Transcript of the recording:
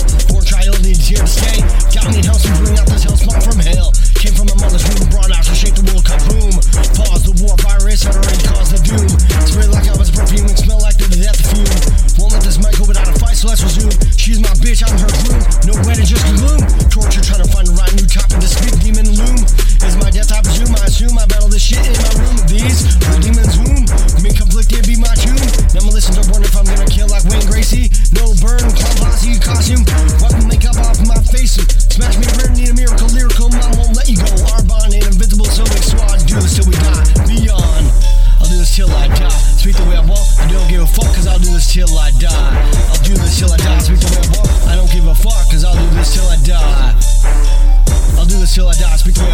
Born child is here to stay. Got me in house and bring out this hell spawn from hell. Came from my mother's womb, brought out to shake the world, kaboom. Pause the war virus, had already caused the doom. Spray like I was a perfume and smell like the death fume. Won't let this mic go without a fight, so let's resume. She's my bitch, I'm her groom. No way to just gloom. Torture trying to find the right new topic to speak. Demon loom. Is my death, I presume. I assume I battle this shit in my room. These the demons womb. Me conflicted, be my tune. Now my listeners are wondering if I'm gonna kill like Wayne Gracie. No burn, clown posse costume. Wipe makeup off my face. Smash me rear, need a miracle, lyrical. Mom won't let you go. Our bond ain't invincible, so we swat. Do this till we die. Beyond. I'll do this till I die. Speak the way I walk. I don't give a fuck, cause I'll do this till I die. I'll do this till I die. Speak the way I walk. I don't give a fuck, cause I'll do this till I die. I'll do this till I die. Speak the way